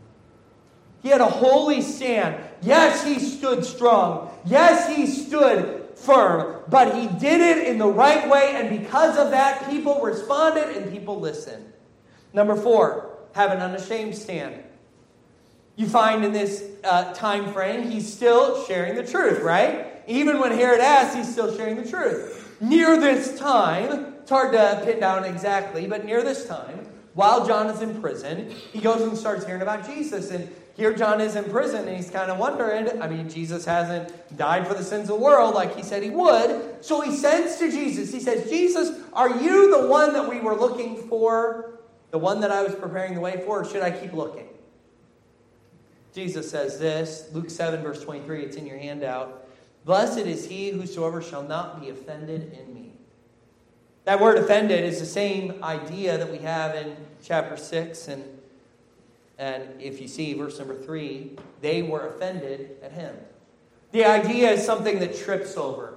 He had a holy stand. Yes, he stood strong. Yes, he stood firm. But he did it in the right way, and because of that, people responded and people listened. Number four, have an unashamed stand. You find in this uh, time frame, he's still sharing the truth, right? Even when Herod asks, he's still sharing the truth. Near this time, it's hard to pin down exactly, but near this time, while John is in prison, he goes and starts hearing about Jesus. And here John is in prison, and he's kind of wondering, I mean, Jesus hasn't died for the sins of the world like he said he would. So he sends to Jesus. He says, Jesus, are you the one that we were looking for? The one that I was preparing the way for? Or should I keep looking? Jesus says this, Luke seven, verse twenty-three, it's in your handout. Blessed is he whosoever shall not be offended in me. That word offended is the same idea that we have in chapter six. And, and if you see verse number three, they were offended at him. The idea is something that trips over.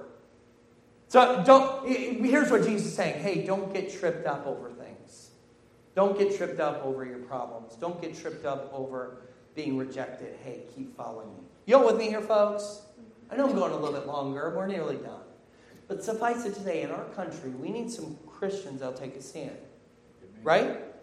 So don't. Here's what Jesus is saying. Hey, don't get tripped up over things. Don't get tripped up over your problems. Don't get tripped up over being rejected. Hey, keep following me. You all with me here, folks? I know I'm going a little bit longer. We're nearly done. But suffice it to say, in our country, we need some Christians that'll take a stand. Right?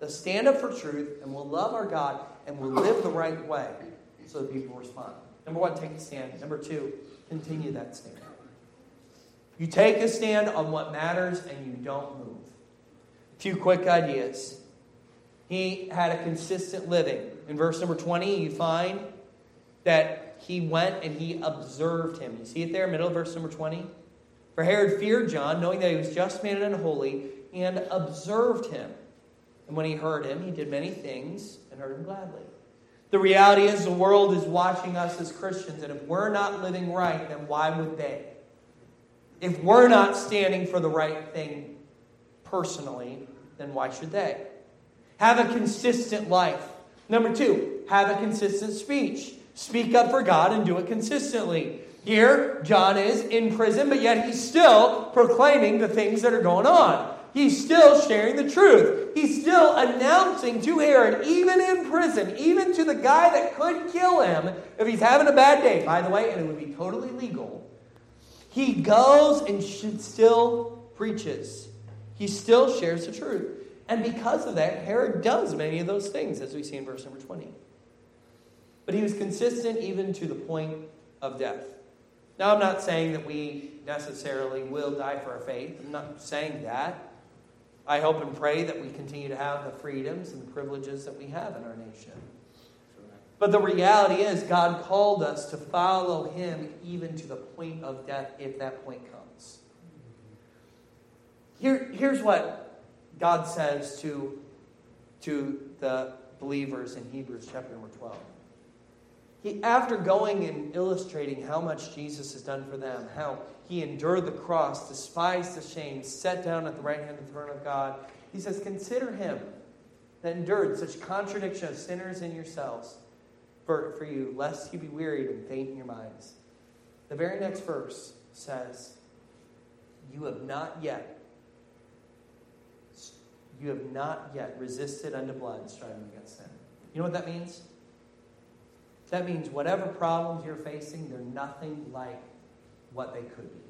Let's stand up for truth, and we'll love our God, and we'll live the right way so that people respond. Number one, take a stand. Number two, continue that stand. You take a stand on what matters, and you don't move. A few quick ideas. He had a consistent living. In verse number twenty, you find that he went and he observed him. You see it there, middle of verse number twenty? For Herod feared John, knowing that he was just man and holy, and observed him. And when he heard him, he did many things and heard him gladly. The reality is the world is watching us as Christians, and if we're not living right, then why would they? If we're not standing for the right thing personally, then why should they? Have a consistent life. Number two, have a consistent speech. Speak up for God and do it consistently. Here, John is in prison, but yet he's still proclaiming the things that are going on. He's still sharing the truth. He's still announcing to Herod, even in prison, even to the guy that could kill him if he's having a bad day, by the way, and it would be totally legal. He goes and still preaches. He still shares the truth. And because of that, Herod does many of those things, as we see in verse number twenty. But he was consistent even to the point of death. Now, I'm not saying that we necessarily will die for our faith. I'm not saying that. I hope and pray that we continue to have the freedoms and the privileges that we have in our nation. But the reality is, God called us to follow him even to the point of death, if that point comes. Here, here's what God says to, to the believers in Hebrews chapter number twelve. He, after going and illustrating how much Jesus has done for them, how he endured the cross, despised the shame, sat down at the right hand of the throne of God, he says, consider him that endured such contradiction of sinners in yourselves for, for you, lest you be wearied and faint in your minds. The very next verse says, you have not yet, you have not yet resisted unto blood, striving against sin. You know what that means? That means whatever problems you're facing, they're nothing like what they could be.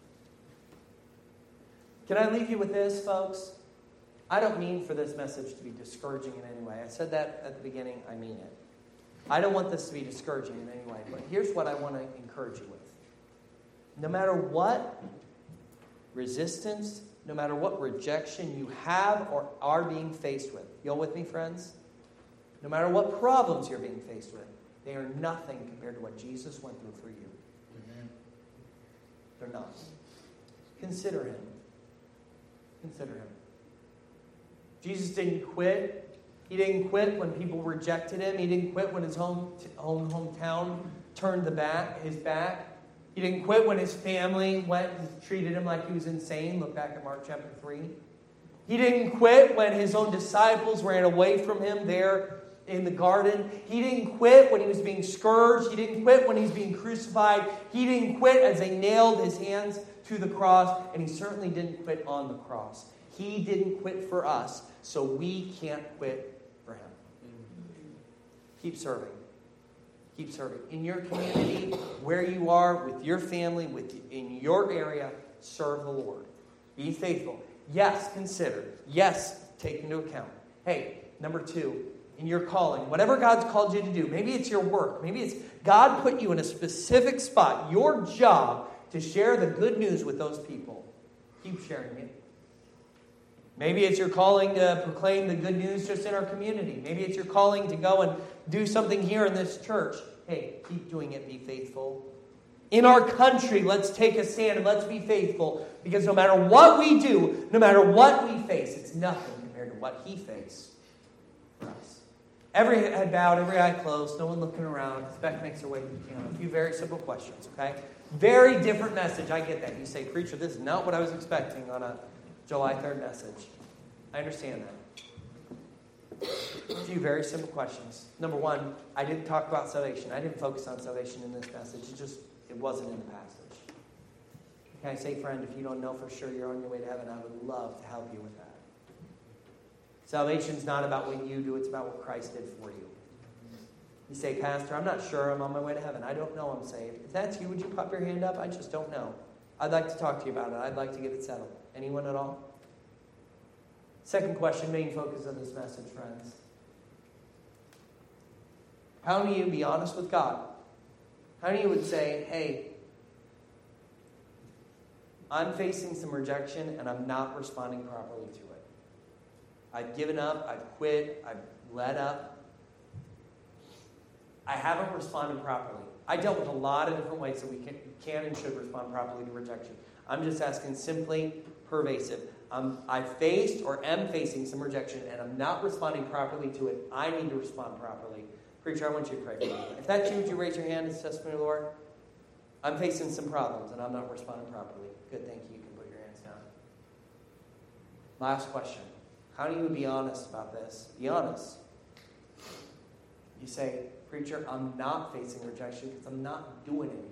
Can I leave you with this, folks? I don't mean for this message to be discouraging in any way. I said that at the beginning. I mean it. I don't want this to be discouraging in any way. But here's what I want to encourage you with. No matter what resistance, no matter what rejection you have or are being faced with. You all with me, friends? No matter what problems you're being faced with, they are nothing compared to what Jesus went through for you. Amen. They're not. Consider him. Consider him. Jesus didn't quit. He didn't quit when people rejected him. He didn't quit when his home, home hometown turned the back, his back. He didn't quit when his family went and treated him like he was insane. Look back at Mark chapter three. He didn't quit when his own disciples ran away from him there in the garden. He didn't quit when he was being scourged. He didn't quit when he was being crucified. He didn't quit as they nailed his hands to the cross. And he certainly didn't quit on the cross. He didn't quit for us, so we can't quit for him. Keep serving. Keep serving. In your community, where you are, with your family, with in your area, serve the Lord. Be faithful. Yes, consider. Yes, take into account. Hey, number two, in your calling, whatever God's called you to do, maybe it's your work, maybe it's God put you in a specific spot, your job to share the good news with those people. Keep sharing it. Maybe it's your calling to proclaim the good news just in our community. Maybe it's your calling to go and do something here in this church. Hey, keep doing it. Be faithful. In our country, let's take a stand and let's be faithful. Because no matter what we do, no matter what we face, it's nothing compared to what he faced for us. Every head bowed, every eye closed, no one looking around. Beck makes her way to the piano. A few very simple questions, okay? Very different message. I get that. You say, preacher, this is not what I was expecting on a July third message. I understand that. A few very simple questions. Number one, I didn't talk about salvation. I didn't focus on salvation in this message. It just, it wasn't in the passage. Can I say, friend, if you don't know for sure you're on your way to heaven, I would love to help you with that. Salvation's not about what you do. It's about what Christ did for you. You say, Pastor, I'm not sure I'm on my way to heaven. I don't know I'm saved. If that's you, would you pop your hand up? I just don't know. I'd like to talk to you about it. I'd like to get it settled. Anyone at all? Second question, main focus of this message, friends. How many of you be honest with God? How many of you would say, hey, I'm facing some rejection and I'm not responding properly to it. I've given up, I've quit, I've let up. I haven't responded properly. I dealt with a lot of different ways that we can, can and should respond properly to rejection. I'm just asking simply pervasive. Um, I faced or am facing some rejection and I'm not responding properly to it. I need to respond properly. Preacher, I want you to pray for me. If that's you, would you raise your hand as testimony, Lord? I'm facing some problems and I'm not responding properly. Good, thank you. You can put your hands down. Last question. How do you be honest about this? Be honest. You say, preacher, I'm not facing rejection because I'm not doing anything.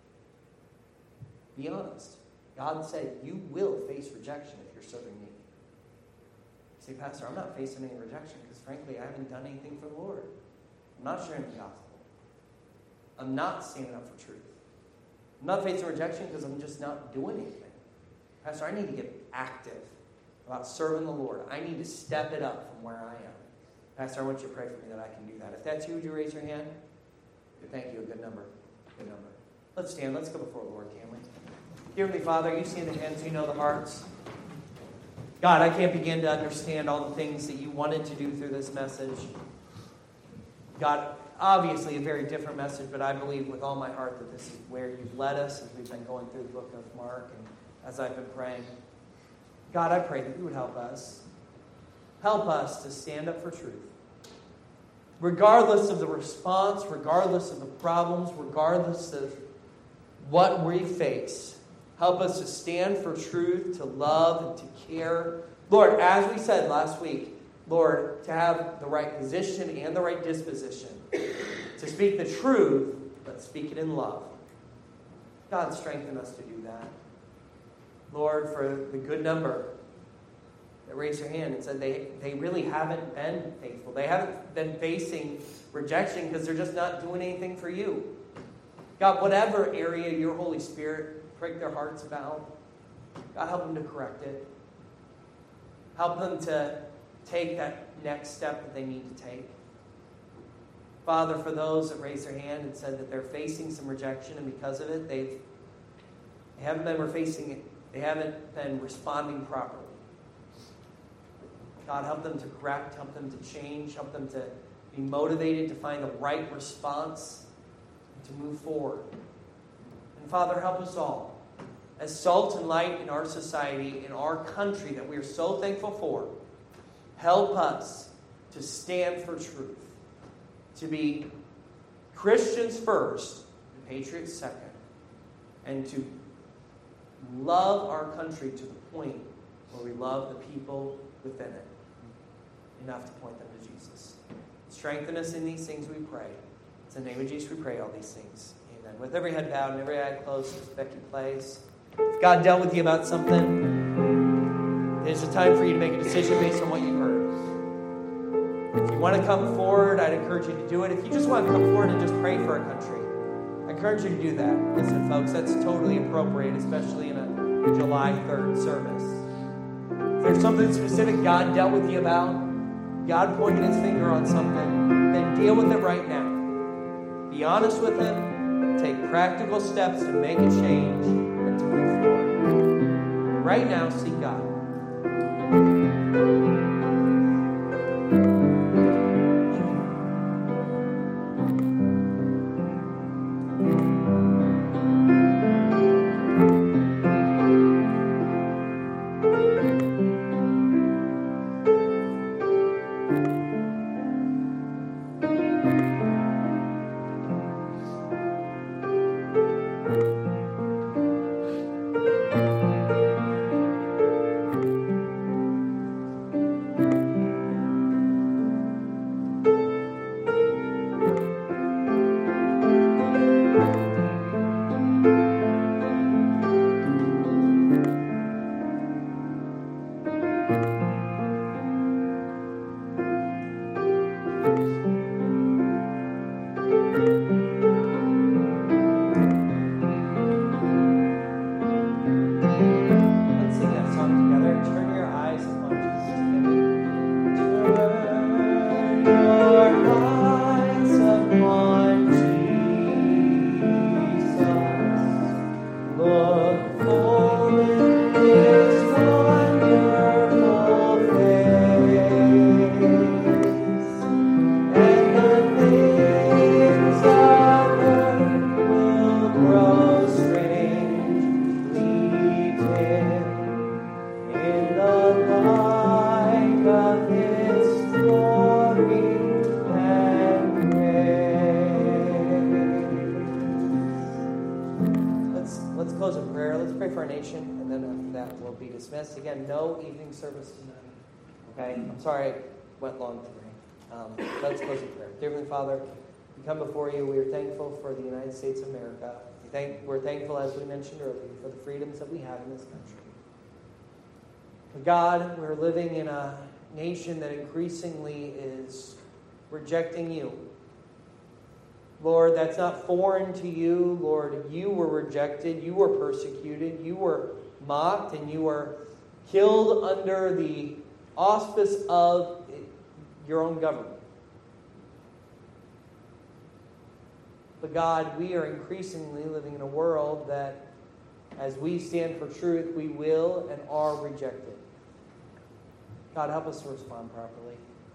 Be honest. God said you will face rejection if you're serving me. You say, Pastor, I'm not facing any rejection because frankly I haven't done anything for the Lord. I'm not sharing the gospel. I'm not standing up for truth. I'm not facing rejection because I'm just not doing anything. Pastor, I need to get active about serving the Lord. I need to step it up from where I am. Pastor, I want you to pray for me that I can do that. If that's you, would you raise your hand? Good, thank you. A good number. Good number. Let's stand. Let's go before the Lord, can we? Dear Heavenly Father, you see the hands, you know the hearts. God, I can't begin to understand all the things that you wanted to do through this message. God, obviously a very different message, but I believe with all my heart that this is where you've led us as we've been going through the book of Mark and as I've been praying. God, I pray that you would help us. Help us to stand up for truth. Regardless of the response, regardless of the problems, regardless of what we face, help us to stand for truth, to love, and to care. Lord, as we said last week, Lord, to have the right position and the right disposition, to speak the truth, but speak it in love. God, strengthen us to do that. Lord, for the good number that raised their hand and said they, they really haven't been faithful. They haven't been facing rejection because they're just not doing anything for you. God, whatever area your Holy Spirit pricked their hearts about, God, help them to correct it. Help them to take that next step that they need to take. Father, for those that raised their hand and said that they're facing some rejection and because of it, they've, they haven't been facing it. They haven't been responding properly. God, help them to correct, help them to change, help them to be motivated to find the right response and to move forward. And Father, help us all. As salt and light in our society, in our country that we are so thankful for, help us to stand for truth, to be Christians first and patriots second, and to love our country to the point where we love the people within it, enough to point them to Jesus. Strengthen us in these things, we pray. It's in the name of Jesus we pray all these things. Amen. With every head bowed and every eye closed, as Becky plays. If God dealt with you about something, there's a time for you to make a decision based on what you heard. If you want to come forward, I'd encourage you to do it. If you just want to come forward and just pray for our country, I encourage you to do that. Listen, folks, that's totally appropriate, especially in a July third service. If there's something specific God dealt with you about, God pointed his finger on something, then deal with it right now. Be honest with him. Take practical steps to make a change and to move forward. Right now, seek God. proclamation, and then after that we'll be dismissed. Again, no evening service tonight. Okay? I'm sorry I went long today. Um, let's close in prayer. Dear Heavenly Father, we come before you. We are thankful for the United States of America. We thank, we're thankful, as we mentioned earlier, for the freedoms that we have in this country. But God, we're living in a nation that increasingly is rejecting you. Lord, that's not foreign to you. Lord, you were rejected, you were persecuted, you were mocked, and you were killed under the auspice of your own government. But God, we are increasingly living in a world that, as we stand for truth, we will and are rejected. God, help us to respond properly.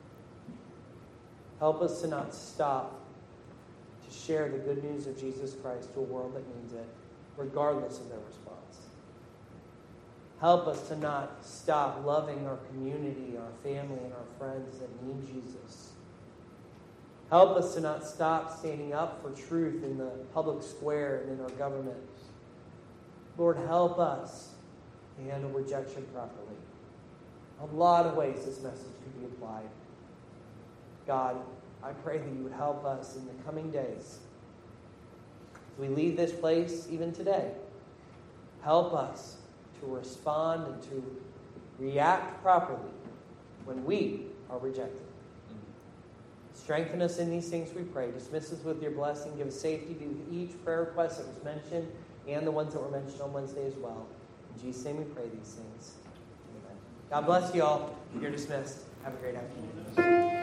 Help us to not stop to share the good news of Jesus Christ to a world that needs it, regardless of their response. Help us to not stop loving our community, our family, and our friends that need Jesus. Help us to not stop standing up for truth in the public square and in our government. Lord, help us to handle rejection properly. A lot of ways this message could be applied. God, I pray that you would help us in the coming days. As we leave this place, even today, help us to respond and to react properly when we are rejected. Strengthen us in these things, we pray. Dismiss us with your blessing. Give us safety to each prayer request that was mentioned and the ones that were mentioned on Wednesday as well. In Jesus' name we pray these things. Amen. God bless you all. You're dismissed. Have a great afternoon.